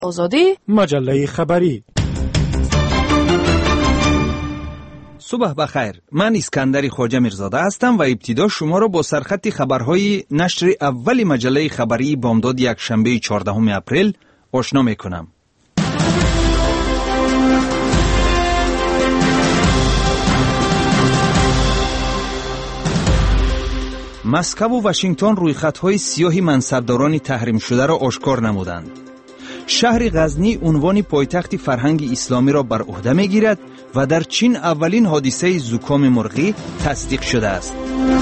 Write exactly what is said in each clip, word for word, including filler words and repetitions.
آزادی مجله خبری. صبح بخیر. من اسکندر خواجه میرزاده هستم و ابتدا شما را با سرخط خبرهای نشر اول مجله خبری بامداد یک شنبه چهاردهم اپریل آشنا میکنم. مسکو و واشنگتن رویخطهای سیاه منصبداران تحریم شده را آشکار نمودند. شهر غزنی عنوان پایتخت فرهنگ اسلامی را بر عهده میگیرد و در چین اولین حادثه زکام مرغی تصدیق شده است.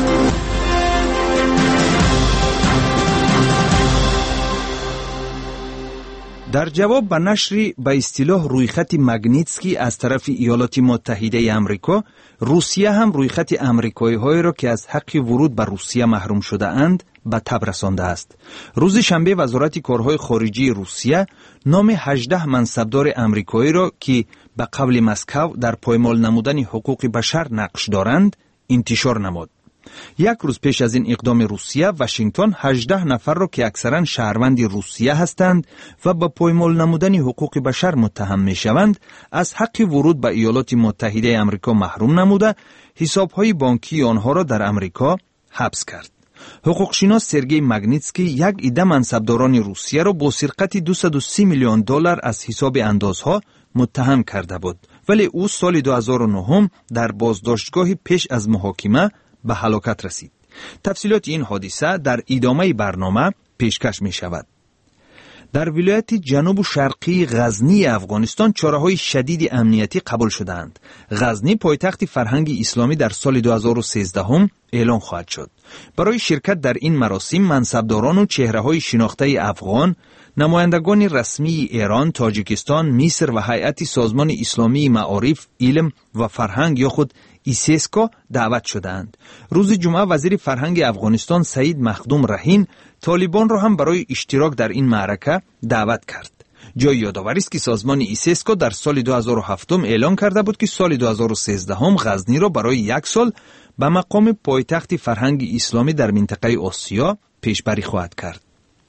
در جواب به نشر به اصطلاح رویخط ماگنیتسکی از طرف ایالات متحده آمریکا، روسیه هم رویخط آمریکایی هایی را که از حق ورود به روسیه محروم شده اند به تب رسانده است. روز شنبه وزارت کارهای خارجی روسیه نام هجده منصبدار آمریکایی را که به قول مسکو در پایمال نمودن حقوق بشر نقش دارند انتشار نمود. یک روز پیش از این اقدام روسیه، واشنگتن هجده نفر را که اکثرا شهروند روسیه هستند و به پایمال نمودن حقوق بشر متهم می شوند از حق ورود به ایالات متحده آمریکا محروم نموده، حسابهای بانکی آنها را در آمریکا حبس کرد. حقوقشناس سرگئی ماگنیتسکی یک عده منصبداران روسیه را با سرقت دویست و سی میلیون دلار از حساب اندازها متهم کرده بود، ولی او سال دو هزار و نه در بازداشتگاه پیش از محاکمه به هلاکت رسید. تفصیلات این حادثه در ادامه برنامه پیشکش می شود. در ولایت جنوب شرقی غزنی افغانستان چاره‌های شدید امنیتی قبول شدند. غزنی پایتخت فرهنگ اسلامی در سال دو هزار و سیزده اعلان خواهد شد. برای شرکت در این مراسم منصبداران و چهره‌های شناخته افغان، نمایندگان رسمی ایران، تاجیکستان، مصر و هیئت سازمان اسلامی معارف، علم و فرهنگ یا خود ایسیسکا دعوت شدند. روز جمعه وزیر فرهنگ افغانستان سعید مخدوم رهین طالبان را هم برای اشتراک در این معرکه دعوت کرد. جای یادآوری است که سازمان ایسیسکا در سال دو هزار و هفت اعلان کرده بود که سال دو هزار و سیزده غزنی را برای یک سال به مقام پایتخت فرهنگ اسلامی در منطقه آسیا پیشبری خواهد کرد.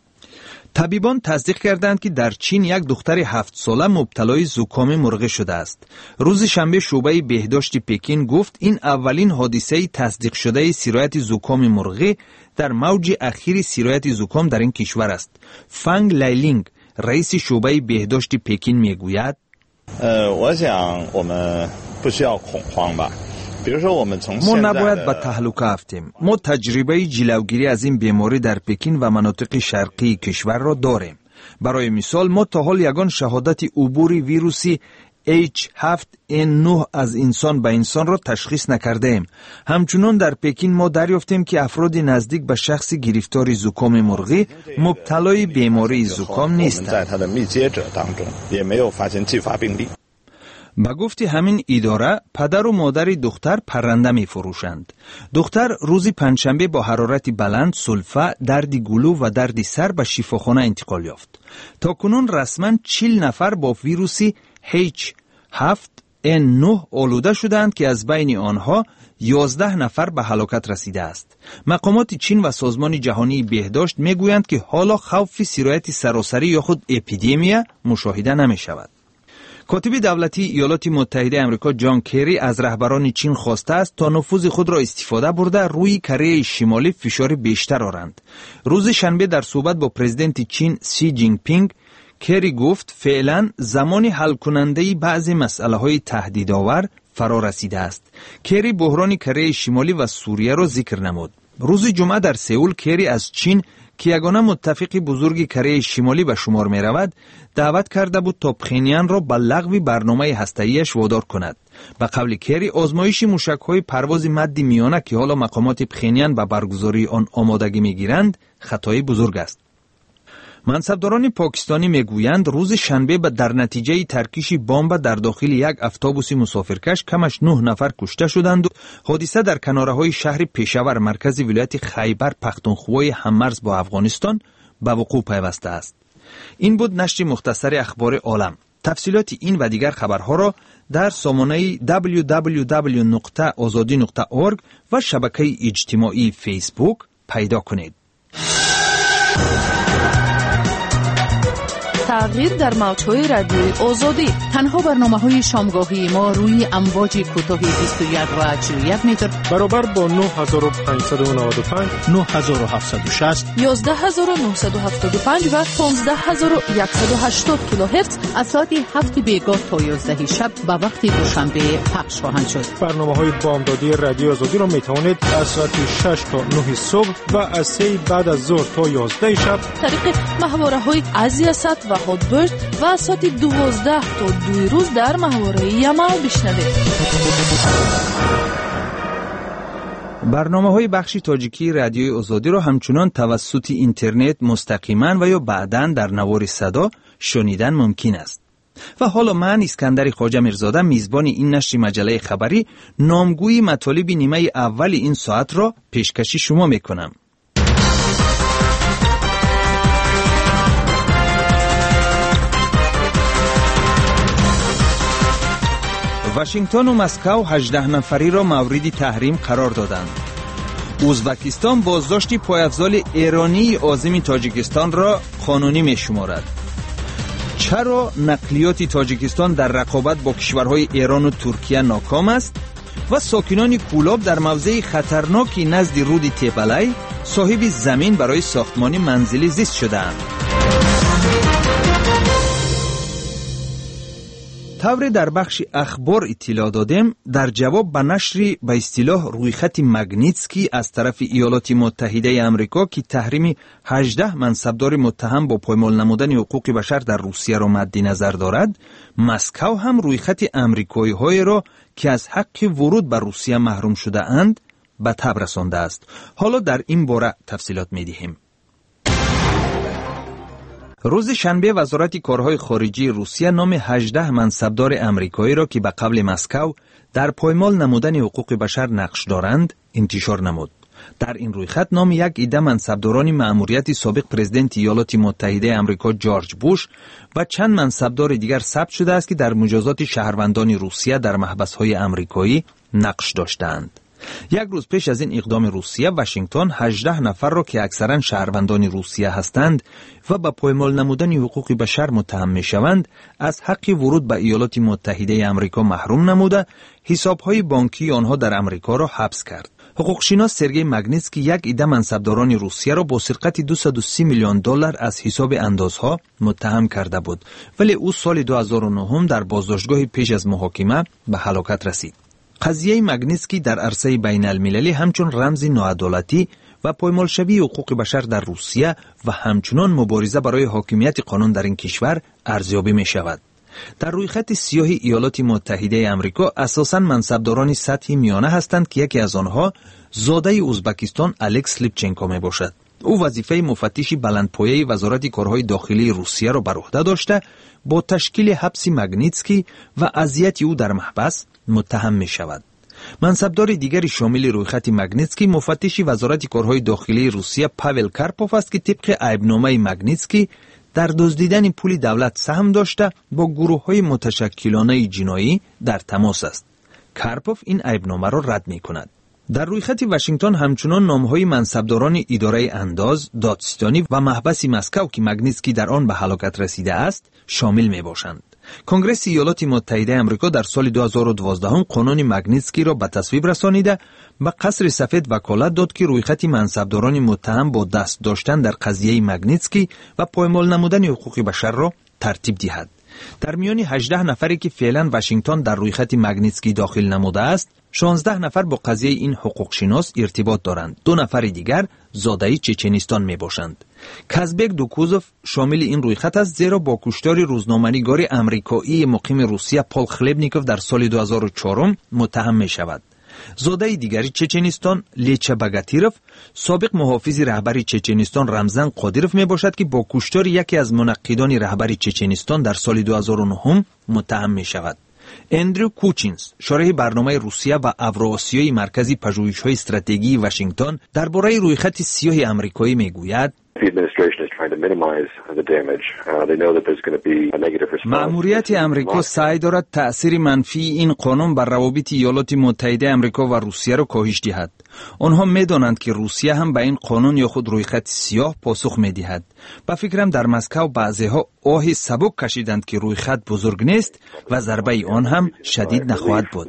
طبیبان تصدیق کردند که در چین یک دختر هفت ساله مبتلای زکام مرغی شده است. روز شنبه شعبه بهداشت پکین گفت این اولین حادثه تصدیق شده سرایت زکام مرغی در موج اخیر سرایت زکام در این کشور است. فنگ لایلینگ رئیس شعبه بهداشت پکین میگوید ما نباید به تهلکه افتیم. ما تجربه جلوگیری از این بیماری در پکین و مناطق شرقی کشور را داریم. برای مثال ما تا حال یگان شهادت عبور ویروسی اچ هفت ان نه از انسان به انسان را تشخیص نکرده ایم. همچنان در پکین ما دریافتیم که افراد نزدیک به شخص گرفتار زکام مرغی مبتلای بیماری زکام نیستند. با گفت همین اداره، پدر و مادر دختر پرنده می فروشند. دختر روز پنجشنبه با حرارت بلند، سلفه، درد گلو و درد سر به شفاخانه انتقال یافت. تا کنون رسما چهل نفر با ویروسی اچ هفت ان نه آلوده شدند که از بین آنها یازده نفر به هلاکت رسیده است. مقامات چین و سازمان جهانی بهداشت می گویند که حالا خوف سرایت سراسری یا خود اپیدمی مشاهده نمی شود. کاتب دولتی ایالات متحده آمریکا جان کری از رهبران چین خواسته است تا نفوذ خود را استفاده برده روی کره شمالی فشار بیشتر آورند. روز شنبه در صحبت با پرزیدنت چین سی جین پینگ، کری گفت فعلا زمان حل کننده بعضی مسئله های تهدیدآور فرا رسیده است. کری بحران کره شمالی و سوریه را ذکر نمود. روز جمعه در سئول کری از چین که یگانه متفق بزرگ کره شمالی به شمار می رود دعوت کرده بود تا پخینیان را به لغو برنامه هسته‌ایش وادار کند. به قول کری آزمایش موشک‌های پرواز مد میانه که حالا مقامات پخینیان به برگزاری آن آمادگی می‌گیرند خطای بزرگ است. منصبداران پاکستانی میگویند روز شنبه به در نتیجه ترکیش بمب در داخل یک اتوبوس مسافرکش کمش نه نفر کشته شدند و حادثه در کناره‌های شهر پشاور مرکز ولایت خیبر پختونخوای هممرز با افغانستان به وقوع پیوسته است. این بود نشر مختصر اخبار عالم. تفصیلات این و دیگر خبرها را در سامانه دبلیو دبلیو دبلیو نقطه آزادی نقطه اورگ و شبکه اجتماعی فیسبوک پیدا کنید. تغییر در موج‌های رادیوی آزادی. تنها برنامه‌های شامگاهی ما روی امواج کوتاه بیست و یک و چهل و یک متر برابر با نه هزار و پانصد و نود و پنج، نه هزار و هفتصد و شصت، یازده هزار و نهصد و هفتاد و پنج و پانزده هزار و صد و هشتاد کیلوهرتز از ساعت هفت بیگاه تا یازده شب به وقت دوشنبه پخش خواهند شد. برنامه‌های بامدادی رادیو آزادی را می‌توانید از ساعت شش تا نه صبح و از سه بعد از ظهر تا یازده شب طریق محوره‌های ازیاست و هادبرد و از ساعت دوازده تا دو روز در محوره یمن بشنوید. برنامه‌های بخش تاجیکی رادیوی آزادی را همچنان توسط اینترنت مستقیما و یا بعداً در نوار صدا شنیدن ممکن است. و حالا من اسکندر خواجه میرزاده میزبان این نشر مجله خبری نامگوی مطالب نیمه اول این ساعت را پیشکشی شما میکنم. واشنگتن و مسکو هجده نفری را مورد تحریم قرار دادند. ازبکستان بازداشت پایافزال ایرانی عازم تاجیکستان را قانونی می شمارد. چرا نقلیات تاجیکستان در رقابت با کشورهای ایران و ترکیه ناکام است؟ و ساکنان کولاب در موضع خطرناکی نزد رود تپلی صاحب زمین برای ساختمان منزلی زیست شدند. طور در بخش اخبار اطلاع دادیم در جواب به نشر به اصطلاح رویخط ماگنیتسکی از طرف ایالات متحده آمریکا که تحریم هجده منصبدار متهم با پایمال نمودن حقوق بشر در روسیه را مد نظر دارد، مسکو هم رویخط آمریکایی های را که از حق ورود به روسیه محروم شده اند به تب رسانده است. حالا در این باره تفصیلات می دهیم. روز شنبه وزارت کارهای خارجی روسیه نام هجده منصبدار آمریکایی را که به قبل مسکو در پایمال نمودن حقوق بشر نقش دارند انتشار نمود. در این رویخط نام یک عده منصبداران مأموریت سابق پرزیدنت ایالات متحده آمریکا جورج بوش و چند منصبدار دیگر ثبت شده است که در مجازات شهروندان روسیه در محبس‌های آمریکایی نقش داشتند. یک روز پیش از این اقدام روسیه، واشنگتن هجده نفر را که اکثرا شهروندان روسیه هستند و به پایمال نمودن حقوق بشر متهم می‌شوند، از حق ورود به ایالات متحده آمریکا محروم نموده، حساب‌های بانکی آنها در آمریکا را حبس کرد. حقوقشناس سرگئی ماگنیتسکی یک عده منصبداران روسیه را با سرقت دویست و سی میلیون دلار از حساب اندازها متهم کرده بود، ولی او سال دو هزار و نه در بازداشتگاه پیش از محاکمه به هلاکت رسید. قضیه ماگنیتسکی در عرصه بین المللی همچون رمز ناعدالتی و پایمالشوی حقوق بشر در روسیه و همچنان مبارزه برای حاکمیت قانون در این کشور ارزیابی می شود. در رویخط سیاه ایالات متحده آمریکا اساساً منصبداران سطح میانه هستند که یکی از آنها زاده ازبکستان الکس لیپچنکو می باشد. او وظیفه مفتش بلندپایه وزارت کارهای داخلی روسیه را بر عهده داشته با تشکیل حبس ماگنیتسکی و اذیت او در محبس متهم می شود. منصبدار دیگری شامل رویخط ماگنیتسکی مفتش وزارت کارهای داخلی روسیه پاول کارپوف است که طبق عیبنامه ماگنیتسکی در دزدیدن پول دولت سهم داشته با گروه‌های متشکلانه جنایی در تماس است. کارپوف این عیبنامه را رد می کند. در رویخط واشنگتن همچنان نام‌های منصبداران اداره انداز، دادستانی و محبس مسکو که ماگنیتسکی در آن به هلاکت رسیده است شامل می باشند. کنگره ایالات متحده آمریکا در سال دو هزار و دوازده قانون ماگنیتسکی را به تصویب رسانیده و قصر سفید وکالت داد که رویخط منصبداران متهم با دست داشتن در قضیه ماگنیتسکی و پایمال نمودن حقوق بشر را ترتیب دهد. در میان هجده نفری که فعلا واشنگتن در رویخط ماگنیتسکی داخل نموده است، شانزده نفر با قضیه این حقوق شناس ارتباط دارند. دو نفر دیگر زاده چچنستان می باشند. کازبک دوکوزوف شامل این رویخط است، زیرا با کشتار روزنامه‌نگار آمریکایی مقیم روسیه پول خلبنیکوف در سال دو هزار و چهار متهم می شود. زاده دیگری چچنستان لیچا باگاتیروف سابق محافظ رهبری چچنستان رمزان قادیروف می باشد که با کشتار یکی از منقدان رهبری چچنستان در سال دو هزار و نه متهم می شود. اندرو کوچینز شارح برنامه روسیه و اوراسیای مرکزی پژوهش‌های استراتژی واشنگتن درباره رویخط سیاه آمریکایی میگوید مأموریت امریکا سعی دارد تأثیر منفی این قانون بر روابط ایالات متحده امریکا و روسیه را کاهش دهد. آنها می‌دانند که روسیه هم به این قانون یا خود روی خط سیاه پاسخ می‌دهد. با فکرم در مسکو بعضی‌ها آه سبک کشیدند که روی خط بزرگ نیست و ضربه آن هم شدید نخواهد بود.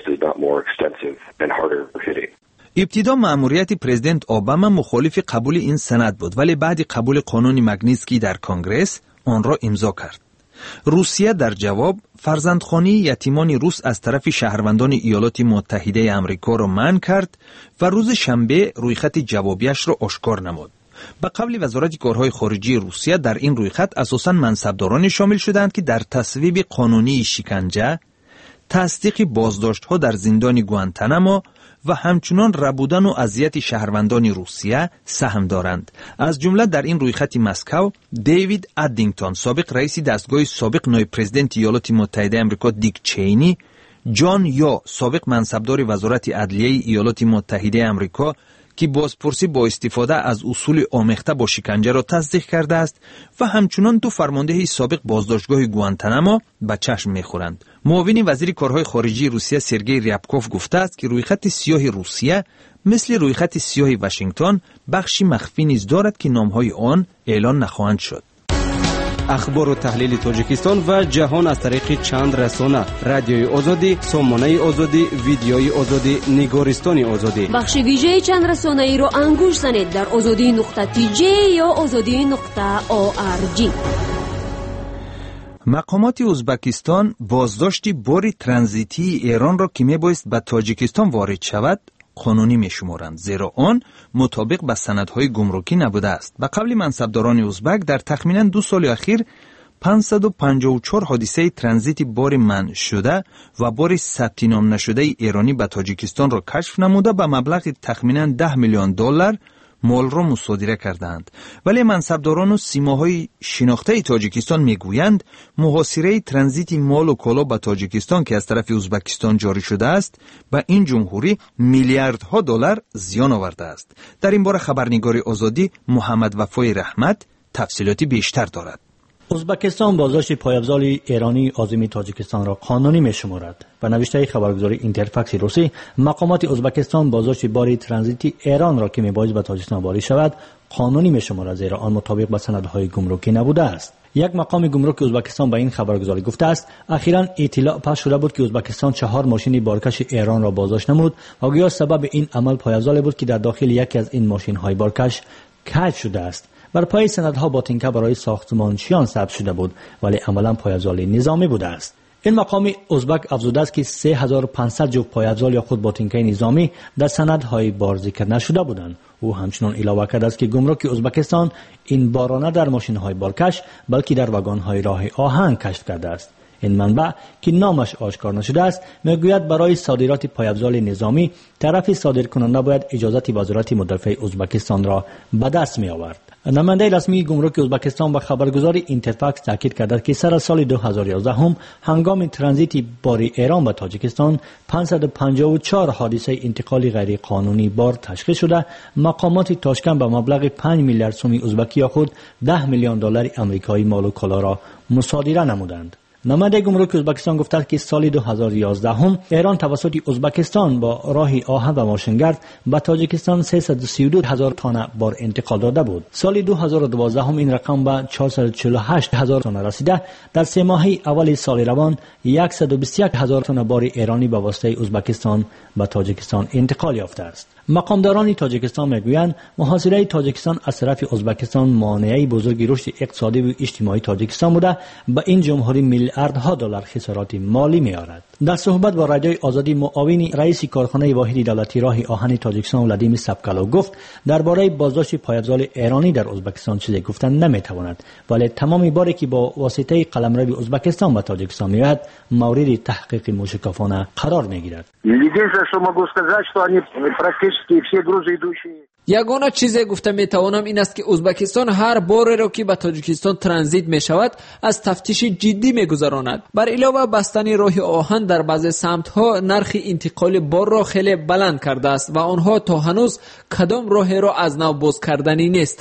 ابتدا مأموریت پرزیدنت اوباما مخالف قبول این سند بود، ولی بعد قبول قانون مگنیتسکی در کنگره آن را امضا کرد. روسیه در جواب فرزندخوانی یتیمان روس از طرف شهروندان ایالات متحده آمریکا را منع کرد و روز شنبه رویخط جوابیش را آشکار نمود. به قول وزارت کارهای خارجی روسیه در این رویخط اساساً منصبداران شامل شدند که در تصویب قانونی شکنجه، تصدیق بازداشت‌ها در زندان گوانتانامو و همچنان ربودن و اذیت شهروندان روسیه سهم دارند. از جمله در این رویخط مسکو دیوید ادینگتون، سابق رئیس دستگاه سابق نایب پرزیدنت ایالات متحده آمریکا دیک چینی، جان یا سابق منصبدار وزارت عدلیه ایالات متحده آمریکا که بازپرسی با استفاده از اصول آمیخته با شکنجه را تصدیق کرده است و همچنان دو فرمانده سابق بازداشتگاه گوانتانامو به چشم می‌خورند. معاون وزیر کارهای خارجی روسیه سرگئی ریابکوف گفته است که رویخط سیاه روسیه مثل رویخط سیاه واشنگتن بخشی مخفی نیز دارد که نام‌های آن اعلان نخواهند شد. اخبار و تحلیل تاجیکستان و جهان از طریق چند رسانه: رادیوی آزادی، سامانه آزادی، ویدیوی آزادی، نگارستان آزادی. بخش ویژه چند رسانه ای را انگوش زنید در آزادی نقطه تی جی یا آزادی نقطه او آر جی. مقامات ازبکستان بازداشت بار ترانزیتی ایران را که میبایست به تاجیکستان وارد شود قانونی میشمارند، زیرا آن مطابق با سندهای گمرکی نبوده است. به قول منصبداران ازبک در تخمینا دو سال اخیر پانصد و پنجاه و چهار حادثه ترانزیت بار منع شده و بار ثبت نام نشده ایرانی به تاجیکستان را کشف نموده به مبلغ تخمینا ده میلیون دلار مال را مصادره کردند. ولی منصبداران و سیماهای شناخته تاجیکستان میگویند محاصره ترانزیت مال و کالا به تاجیکستان که از طرف ازبکستان جاری شده است به این جمهوری میلیاردها دلار زیان آورده است. در این باره خبرنگار آزادی محمد وفای رحمت تفصیلاتی بیشتر دارد. ازبکستان بازداشت پایه‌افزار ایرانی عازم تاجیکستان را قانونی می‌شمارد. به نوشته خبرگزاری اینترفکس روسی، مقامات ازبکستان بازداشت بار ترانزیتی ایران را که می‌بایست به تاجیکستان وارد شود قانونی می‌شمارد، زیرا آن مطابق با سندهای گمرکی نبوده است. یک مقام گمرک ازبکستان به این خبرگزاری گفته است اخیراً اطلاع پخش شده بود که ازبکستان چهار ماشین بارکش ایران را بازداشت نمود و گویا سبب این عمل پایه‌افزار بود که در داخل یکی از این ماشین‌های بارکش کج شده است. بر پای سندها باطنکه برای ساختمانچیان ثبت شده بود، ولی عملا پایه‌افزار نظامی بوده است. این مقام ازبک افزوده است که سه هزار و پانصد جفت پایه‌افزار یا خود باطنکه نظامی در سندهای بار ذکر نشده بودند. او همچنان علاوه کرده است که گمرک ازبکستان این بارانه در ماشین‌های بارکش بلکه در واگن‌های راه آهن کشف کرده است. این منبع که نامش آشکار نشده است میگوید برای صادرات پایه‌افزار نظامی طرف صادرکننده باید اجازت وزارت مدافع ازبکستان را به دست می آورد. نماینده رسمی گمرک ازبکستان به خبرگزاری اینترفکس تاکید کرده که سر سال دو هزار و یازده هم هنگام ترانزیت بار ایران به تاجیکستان پانصد و پنجاه و چهار حادثه انتقال غیر قانونی بار تشخیص شده. مقامات تاشکند به مبلغ پنج میلیارد سوم ازبکی یا خود ده میلیون دلار آمریکایی مال و کالا را مصادره نمودند. نماینده گمرک ازبکستان گفته است که سال دو هزار و یازده هم ایران توسط ازبکستان با راه آهن و ماشینگرد به تاجیکستان سیصد و سی و دو هزار تن بار انتقال داده بود. سال دو هزار و دوازده هم این رقم به چهارصد و چهل و هشت هزار تن رسیده. در سه ماهه اول سال روان صد و بیست و یک هزار تن بار ایرانی به واسطه ازبکستان به تاجیکستان انتقال یافته است. مقامداران تاجیکستان میگویند محاصره تاجیکستان از طرف ازبکستان مانعی بزرگ رشد اقتصادی و اجتماعی تاجیکستان بوده، به این جمهوری میلیاردها دلار خسارات مالی میارد. در صحبت با رادیوی آزادی معاون رئیس کارخانه واحد دولتی راه آهن تاجیکستان ولادیمیر سبکالو گفت درباره بازداشت پایه‌افزار ایرانی در ازبکستان چیزی گفتن نمیتواند، ولی تمامی باری که با واسطه قلمرو ازبکستان به تاجیکستان میاد مورد تحقیق موشکافانه قرار میگیرد. یگانه چیزی گفته میتوانم این است که ازبکستان هر باری را که به تاجیکستان ترانزیت می شود از تفتیش جدی میگذراند. بر علاوه بستن راه آهن در بعضی سمت‌ها نرخ انتقال بار را خیلی بلند کرده است و آنها تا هنوز کدام راه را از نو باز کردنی نیستند.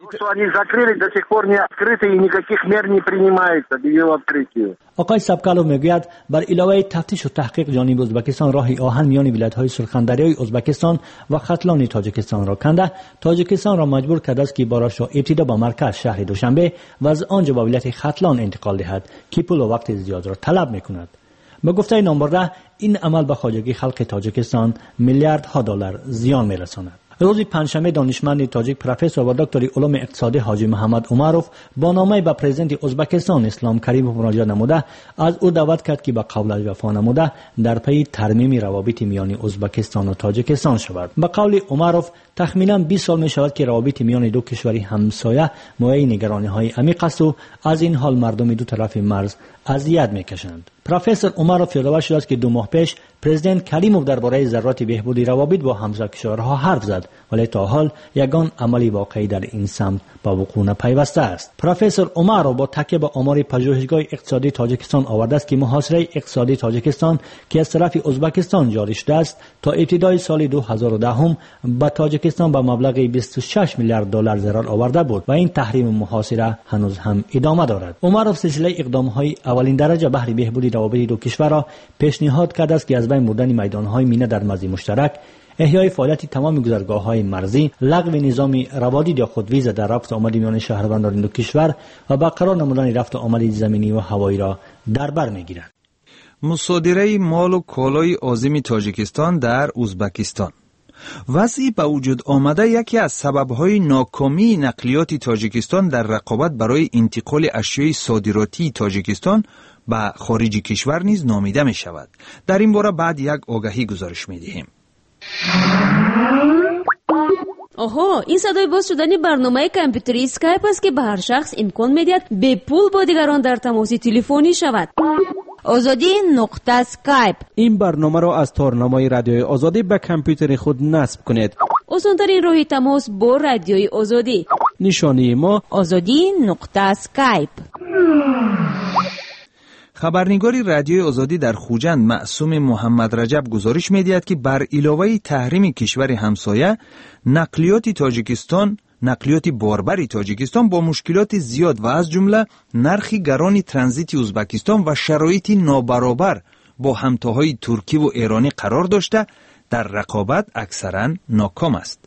Что они закрыли, до сих пор не открыты и никаких мер не принимается к ее открытию. آقای سبکالوف میگوید بر علاوه تفتیش و تحقیق جانب ازبکستان راهی آهن میان ولایت‌های سرخندریای ازبکستان و ختلان تاجیکستان را کنده، تاجیکستان را مجبور کرده است که بارش را ابتدا با مرکز شهر دوشنبه و از آنجا به ولایت ختلان انتقال دهد که پول و وقت زیاد را طلب میکند. به گفته نامبرده این عمل به خواجگی خلق تاجیکستان میلیاردها دلار زیان میرساند. روز پنجشنبه دانشمند تاجیک پروفسور و دکتر علوم اقتصادی حاجی محمد عمروف با نامه به پرزیدنت ازبکستان اسلام کریموف مراجعه نموده از او دعوت کرد که به قولش وفا نموده در پی ترمیم روابط میان ازبکستان و تاجیکستان شود. به قول عمروف تخمینا بیست سال می شود که روابط میان دو کشور همسایه موجب نگرانی‌های عمیق است و از این حال مردم دو طرف مرز اذیت میکشند. پروفسور عمروف یادآور شده است که دو ماه پیش پرزیدنت کریموف درباره ضرورت بهبود روابط با همسایه کشورها حرف زد، ولی تا حال یگان عملی واقعی در این سمت به وقوع نپیوسته است. پروفسور عمروف با تکیه به آمار پژوهشگاه اقتصادی تاجیکستان آورده است که محاصره اقتصادی تاجیکستان که از طرف ازبکستان جاری شده است تا ابتدای سال دو هزار و ده هم به تاجیکستان به مبلغ بیست و شش میلیارد دلار ضرر آورده بود و این تحریم محاصره هنوز هم ادامه دارد. عمروف سلسله اقدام‌های اولین درجه بهر بهبود روابط دو کشور را پیشنهاد کرده است که از بین بردن میدان‌های مینه در مرز مشترک، احیای فعالیت تمام گذرگاه‌های مرزی، لغو نظام روادید یا خود ویزا در رفت و آمد میان شهروندان دو کشور و برقرار نمودن رفت و آمد زمینی و هوایی را در بر می‌گیرد. مصادره مال و کالای عازم تاجیکستان در ازبکستان. وضعی به وجود آمده یکی از سبب‌های ناکامی نقلیات تاجیکستان در رقابت برای انتقال اشیای صادراتی تاجیکستان به خارج کشور نیز نامیده می شود. در این باره بعد یک آگهی گزارش می دهیم. آها، این صدای باز شدن برنامه کامپیوتری اسکایپ است که به هر شخص امکان می‌دهد به پول با دیگران در تماس تلفنی شود. آزادی نقطه اسکایپ. این برنامه را از تارنمای رادیوی آزادی به کامپیوتر خود نصب کنید. آسان‌ترین راه تماس با رادیوی آزادی. نشانی ما آزادی نقطه اسکایپ. خبرنگاری رادیوی آزادی در خوجند معصوم محمد رجب گزارش می‌دهد که بر علاوه تحریم کشور همسایه، نقلیات تاجیکستان نقلیات باربری تاجیکستان با مشکلات زیاد و از جمله نرخ گران ترانزیت ازبکستان و شرایط نابرابر با همتاهای ترکی و ایرانی قرار داشته در رقابت اکثرا ناکام است.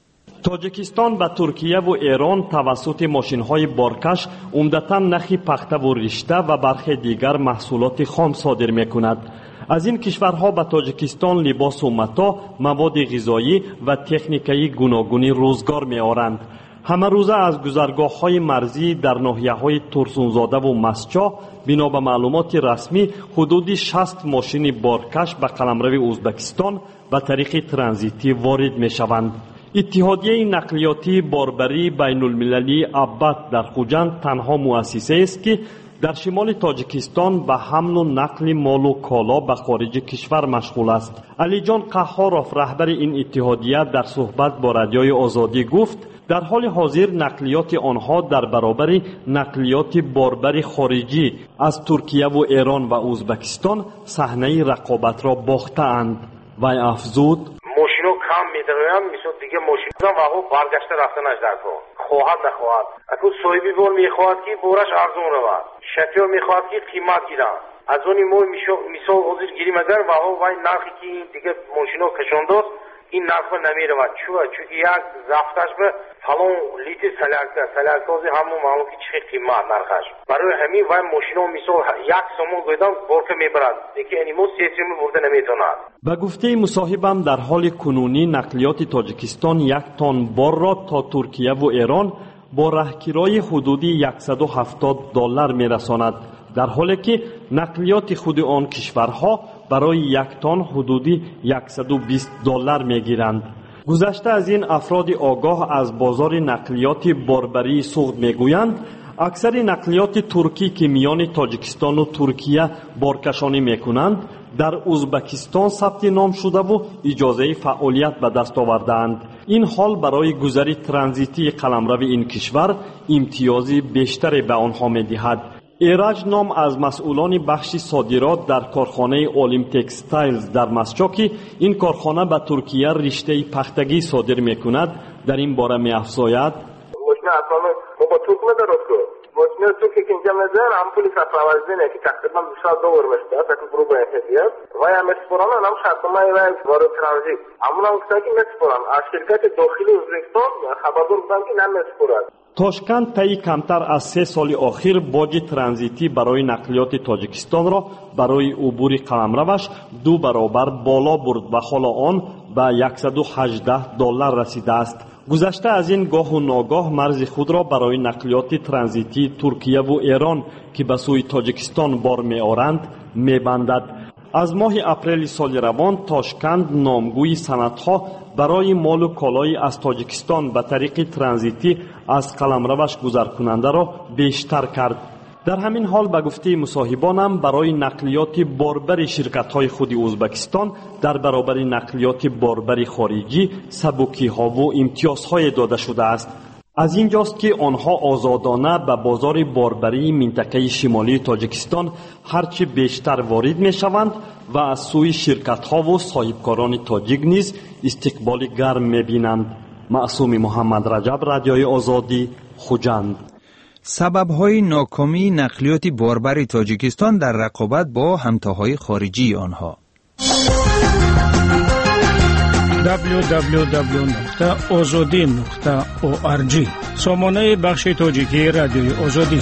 تاجیکستان به ترکیه و ایران توسط ماشین‌های بارکش عمدتاً نخ پخته و رشته و برخی دیگر محصولات خام صادر می‌کند. از این کشورها به تاجیکستان لباس و متاع، مواد غذایی و تکنیکی گوناگونی روزگار می‌آورند. همه روزه از گذرگاه‌های مرزی در ناحیه‌های ترسونزاده و مسچا بنا به معلومات رسمی حدود شصت ماشین بارکش به قلمرو ازبکستان به طریق ترانزیتی وارد می‌شوند. اتحادیه نقلیاتی باربری بین المللی ابد در خوجند تنها مؤسسه است که در شمال تاجیکستان به حمل و نقل مال و کالا به خارج کشور مشغول است. علی جان قهاروف رهبر این اتحادیه در صحبت با رادیوی آزادی گفت در حال حاضر نقلیات آنها در برابر نقلیات باربر خارجی از ترکیه و ایران و ازبکستان صحنه رقابت را باخته‌اند. و افزود ماشینو کم می‌دارن میشد دیگه ماشینا واقعا برگشته رفتنش در تو خواهد نخواهد اگه صاحبی بول میخواهد که بورش ارزون رود شفیع میخواهد که قیمت گیرن از اونی مو مثال حاضر گیریم اگر واقعا وای نرخی که این دیگه ماشینو کشونداست این نرخ نمیره و چوه چونکه یک زفتش به فلان لیتر سلکته سلکتازی همون معلوم که چه قیمت نرخش برای همین وای ماشینو مثال یک سومون گویدن برکه میبرد دیگه انیمو سیستمی برده نمیتوند. به گفته مصاحبم در حال کنونی نقلیات تاجیکستان یک تن بار را تا ترکیه و ایران با راهگیری حدودی صد و هفتاد دلار میرساند، در حالی که نقلیات خود آن کشورها برای یک تن حدودی صد و بیست دلار میگیرند. گذشته از این افراد آگاه از بازار نقلیات باربری سوخت میگویند اکثر نقلیات ترکی که میان تاجیکستان و ترکیه بارکشانی میکنند در ازبکستان ثبت نام شده و اجازه فعالیت به دست آوردند. این حال برای گذر ترانزیتی قلمرو این کشور امتیازی بیشتری به آنها میدهد. ایرج نام از مسئولان بخش صادرات در کارخانه اولیم تکستایلز در مسچا که این کارخانه به ترکیه رشته پختگی صادر میکند در این باره می‌افزاید ماشین اصلا ما با توک ندارد که ماشین توکی که اینجا میذار هم پولی سفروازدینه که تقریبا بیشتر دور میشته است که گروه احتیاط و یا مسپوران هم شرطنامه و وارد ترانزیت همون هم که مسپوران از شرکت داخلی ازبکستان خبردار بودن که نمیسپورند. تاشکند طی کمتر از سه سال اخیر باج ترانزیتی برای نقلیات تاجیکستان را برای عبور قلمروش دو برابر بالا برد و حالا آن به صد و هجده دلار رسیده است. گذشته از این گاه و ناگاه مرز خود را برای نقلیات ترانزیتی ترکیه و ایران که به سوی تاجیکستان بار می آورند می بندد. از ماه اپریل سال روان تاشکند نامگوی سندها برای مال و کالای از تاجیکستان به طریق ترانزیتی از قلمروش گذر کننده را بیشتر کرد. در همین حال به گفته مصاحبانم برای نقلیات باربر شرکت‌های خود ازبکستان در برابر نقلیات باربر خارجی سبکی‌ها و امتیازهای داده شده است. از اینجاست که آنها آزادانه به بازار باربری منطقه شمالی تاجیکستان هرچی بیشتر وارد می شوند و از سوی شرکت ها و صاحبکاران تاجیک نیز استقبال گرم می بینند. معصوم محمد رجب، رادیوی آزادی، خوجند. سبب‌های ناکامی نقلیات باربر تاجیکستان در رقابت با همتاهای خارجی آنها. دبلیو دبلیو دبلیو نقطه آزادی نقطه او آر جی سامانه بخش تاجیکی رادیوی آزادی.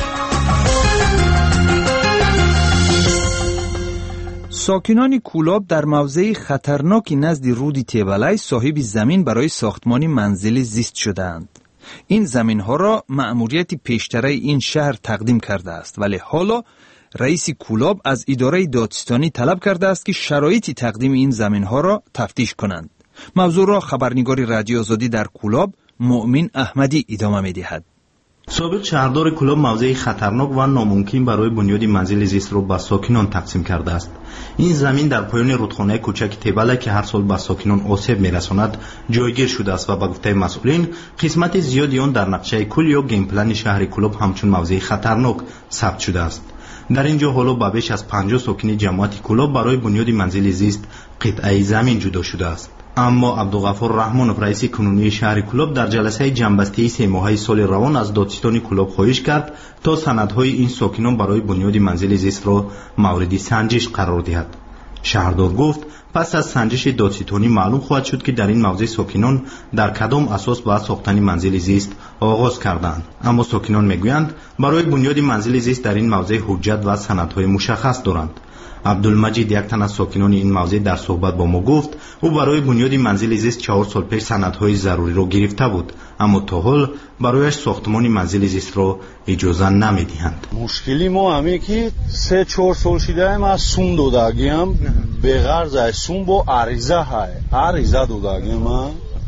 ساکنان کولاب در موضع خطرناکی نزد رود تیبلای صاحب زمین برای ساختمان منزل زیست شدند. این زمین ها را مأموریت پیشتره این شهر تقدیم کرده است، ولی حالا رئیس کولاب از اداره دادستانی طلب کرده است که شرایط تقدیم این زمین ها را تفتیش کنند. موضوع را خبرنگار رادیو آزادی در کولاب مؤمن احمدی ادامه می‌دهد. سابق شهردار کولاب موضع خطرناک و ناممکن برای بنیاد منزل زیست را به ساکنان تقسیم کرده است. این زمین در پایان رودخانه کوچک تیبله که هر سال به ساکنان آسیب می‌رساند جایگیر شده است و به گفته مسئولین قسمت زیادی آن در نقشه کل یا گیم پلن شهر کولاب همچون موضع خطرناک ثبت شده است. در اینجا حالا به بیش از پنجاه ساکن جماعت کولاب برای بنیاد منزل زیست قطعه زمین جدا شده است. اما عبدالغفور رحمانов رئیس کنونی شهر کولاب در جلسه جنبسته سه ماهه سال روان از دادستان کولاب خواهش کرد تا سندهای این ساکنان برای بنیاد منزل زیست را مورد سنجش قرار دهد. شهردار گفت پس از سنجش دادستانی معلوم خواهد شد که در این موضع ساکنان در کدام اساس با ساختن منزل زیست آغاز کردند. اما ساکنان میگویند برای بنیاد منزل زیست در این موضع حجت و سندهای مشخص دارند. عبدالمجید یک تن از ساکنان این موضع در صحبت با ما گفت او برای بنیاد منزل زیست چهار سال پیش سندهای ضروری را گرفته بود، اما تا حال برایش ساختمان منزل زیست را اجازه نمیدهند. مشکلی ما همه که سه چهار سال شده ما سوم دادگیم به غرض سوم با عریضه های عریضه دادگیم ما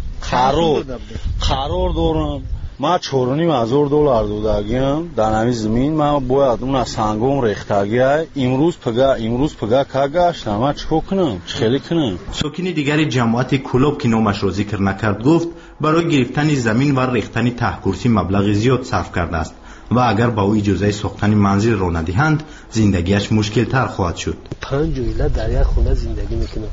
قرار قرار دارم ما چهار و نیم هزار دلار دادگیم در همین زمین ما باید اون از سنگام ریختگیه امروز پگه امروز پگه که گشت ما چکو کنم چخیلی کنم. ساکن دیگری جماعت کولاب که نامش را ذکر نکرد گفت برای گرفتن زمین و ریختن ته کرسی مبلغ زیاد صرف کرده است و اگر با او اجازه ساختن منزل را ندهند زندگیش مشکل تر خواهد شد. پنج اویله در یک خونه زندگی میکنم.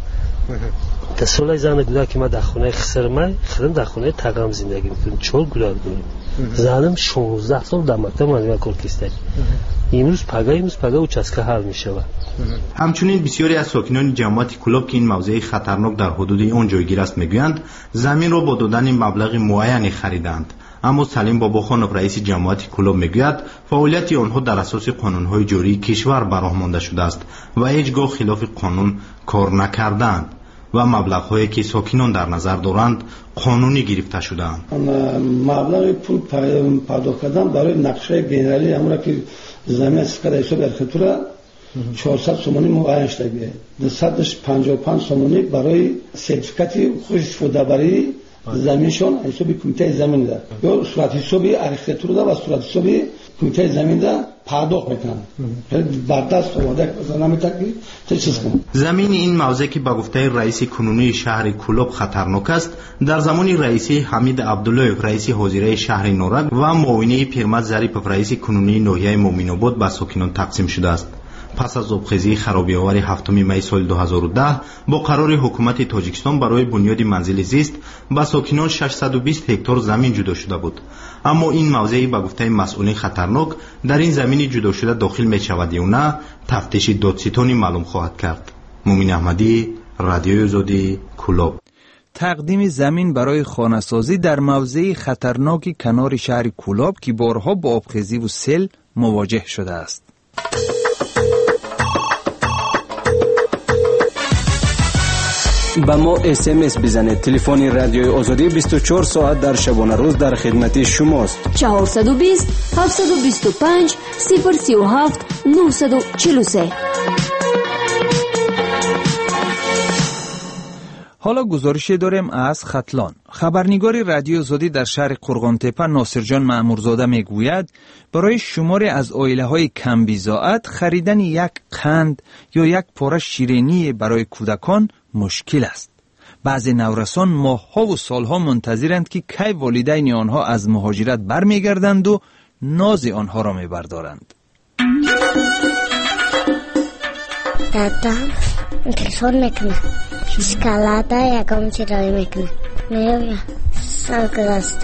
تا سال زن گوده که ما در خونه خسرمه خیلی در خونه تقام زندگی میکنم. چهار گلار دارم. زنم شانزده سال در مکتب مدرسه کار کرده. امروز پگاه امروز پگاه او چسکه حل میشه. همچنین بسیاری از ساکنان جماعت کولاب که این موضع خطرناک در حدود آن جایگیر است میگویند زمین را با دادن مبلغ معینی خریدند. اما سلیم باباخانov رئیس جماعت کولاب میگوید فعالیت آنها در اساس قانونهای جاری کشور براه مانده شده است و هیچگاه خلاف قانون کار نکردند و مبلغ‌هایی که ساکنان در نظر دارند قانونی گرفته شده‌اند. مبلغ پول پرداخت کردن برای نقشه گنرالی امر که زمین اسکار حساب ارخطوره چهارصد سومانی معین شده. دویست و پنجاه و پنج سومانی برای سرتیفیکات خوش استفاده برای زمینشون حسابی کمیته زمین ده یا صورت حسابی ارخطور ده و صورت حسابی کمیته زمین ده پرداخت میکنن. برداشت اومده نمیتونی چه چیز کنه. زمین این موضع که با گفته رئیس کنونی شهر کولاب خطرناک است در زمان رئیس حمید عبدالله رئیس حاضره شهر نورک و معاون پیرمرد ظریف رئیس کنونی ناحیه مومن آباد به ساکنان تقسیم شده است. پس از آبخیزی خرابی‌آور هفتم می سال دو هزار و ده با قرار حکومت تاجیکستان برای بنیاد منزل زیست با ساکنان ششصد و بیست هکتار زمین جدا شده بود. اما این موضعی به گفته مسئولین خطرناک در این زمین جدا شده داخل می شود یا نه تفتیش دادستانی معلوم خواهد کرد. مومن احمدی، رادیوی آزادی، کلوب. تقدیم زمین برای خانه‌سازی در موضعی خطرناکی کنار شهر کولاب که بارها با آبخیزی و سیل مواجه شده است. با ما اس ام اس بزنید. تلفن رادیوی آزادی بیست و چهار ساعت در شبانه روز در خدمت شماست. چهارصد و بیست هفتصد و بیست و پنج صفر سی و هفت نهصد و چهل و سه. حالا گزارشی داریم از ختلان. خبرنگار رادیو آزادی در شهر قرغانتپه ناصرجان مأمورزاده میگوید برای شماری از عائله‌های کم بی‌ضاعت خریدن یک قند یا یک پاره شیرینی برای کودکان مشکل است. بعضی نورسان ماه‌ها و سال‌ها منتظرند که کی والدین آنها از مهاجرت برمیگردند و ناز آنها را میبردارند. دادم تلفن میکنه، شکلاته یکم چرایی میکنه، میگه سرگرسته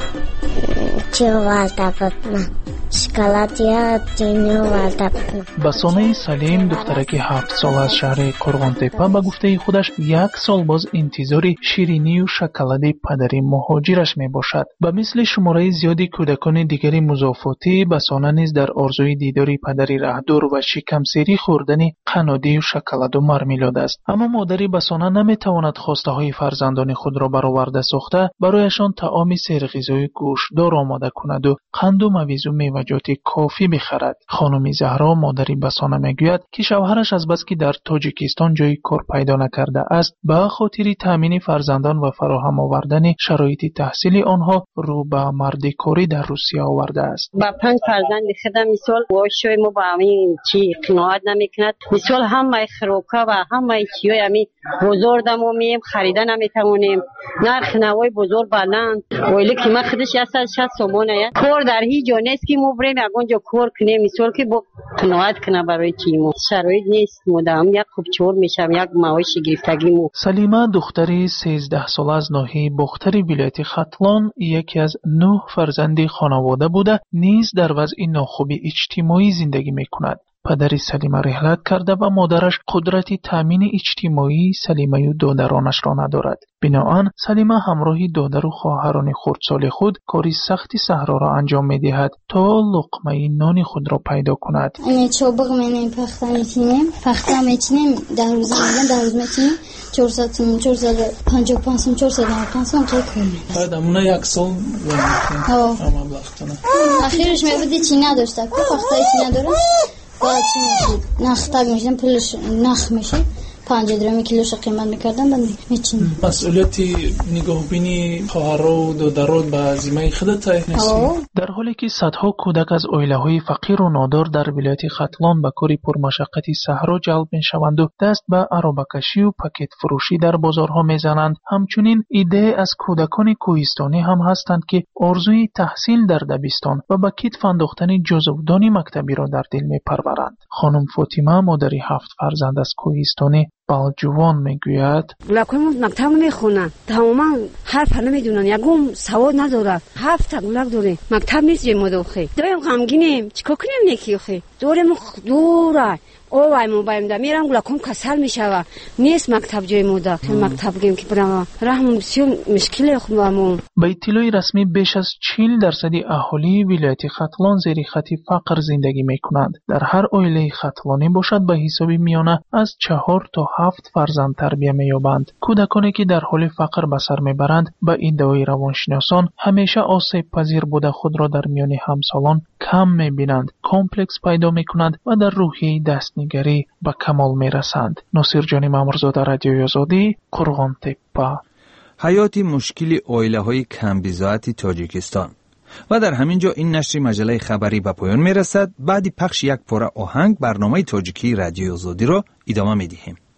چه والده بطنه شکلات یا چینیو والده بطنه. بسانه سلیم دخترک هفت سال از شهر قرغانتپه به گفته خودش یک سال باز انتظاری شیرینی و شکلات پدری مهاجرش می باشد. به مثل شماره زیادی کودکان دیگری مضافاتی بسانه نیز در آرزوی دیداری پدری رهدور و شکمسیری خوردن قنادی و شکلات و مرمیلاد است. اما مادری بسانه نمی تواند خواسته های فرزندان خود را برآورده ساخته برایشان طعام سرغذایی گوشتدار آماده کند و قند و مویز و میوه‌جات کافی بخرد. خانم زهرا مادری بسانه میگوید که شوهرش از بس که در تاجیکستان جای کار پیدا نکرده است به خاطر تامین فرزندان و فراهم آوردن شرایط تحصیل آنها رو به مردکاری در روسیه آورده است. با پنج فرزند خودم مثال واشوی ما با همین چی قناعت نمیکند. مثال همه خروکا و همه چیای همین بزرگ دمو میم خریدن نمیتونیم. نرخ نوای بزرگ بلند ولی که ما خودش صد شصت سومونه کار در هیچ جا نیست که ما بریم اونجا کار کنیم. مثال که با قناعت کنه برای چیمو شرایط نیست. مدام یک خوب چور میشم یک موای شگفتگی مو. سلیمه دختری سیزده ساله از ناحیه باختر ولایت ختلان یکی از نه فرزند خانواده بوده نیز در وضع ناخوب اجتماعی زندگی میکند. پدری سلیمه رحلت کرده و مادرش قدرت تامین اجتماعی سلیمه و دادرانش را ندارد. بنابراین سلیمه همراه دادر و خواهران خردسال خود کاری سختی صحرا را انجام می‌دهد تا لقمه نان خود را پیدا کند. این چوبق منیم پخته می‌چینیم، پخته می‌چینیم در روز می‌گن در روز می‌چینیم چهارصد چهارصد و پنجاه و پنج چهارصد و پنج تا کنیم. بعد همون یک سال ها اخیرش می‌بودی چی نداشته، پخته چی نداره. بعد چی میشه؟ نخ تگ میشن پولش نخ میشه پنجاه درهم کیلوش قیمت میکردن بعد میچین. مسئولیتی نگاه بینی خواهرها و دادرات به ذمه خودت تعیین نیست. در حالی که صدها کودک از عائله‌های فقیر و نادار در ولایت ختلان به کاری پرمشقت صحرا جلب میشوند و دست به عربه‌کشی و پاکت فروشی در بازارها میزنند، همچنین ایده از کودکان کوهستانی هم هستند که آرزوی تحصیل در دبستان و به کتف انداختن جزودان مکتبی را در دل میپرورند. خانم فاطمه مادری هفت فرزند از کوهستانی بالجوان میگوید گلک‌های مکتب میخونن تماما حرف نمیدونن یکم سواد نداره هفت تا گلک داره مکتب نیست جای مدوخه دایم غمگینیم چیکار کنیم نکی خو دورم دوره او وای مو بایم دا میرم گلکم کسل میشوه نیست مکتب جای مودا مکتب گیم که برام رحم بسیار مشکل خوبم. به اطلاع رسمی بیش از چهل درصد اهالی ولایت ختلان زیر خط فقر زندگی میکنند. در هر عائله ختلانی باشد به حساب میانه از چهار تا هفت فرزند تربیت مییابند. کودکانی که در حال فقر به سر میبرند به ادعای روانشناسان همیشه آسیب پذیر بوده خود را در میان همسالان کم میبینند، کامپلکس پیدا میکنند و در روحیه دستنگری به کمال میرسند. ناصرجان مأمورزاده، رادیوی آزادی، قرغانتپه. حیات مشکل عائله‌های کم بی‌ضاعت تاجیکستان. و در همین جا این نشر مجله خبری به پایان میرسد. بعد پخش یک پاره آهنگ برنامه تاجیکی رادیوی آزادی را ادامه میدهیم.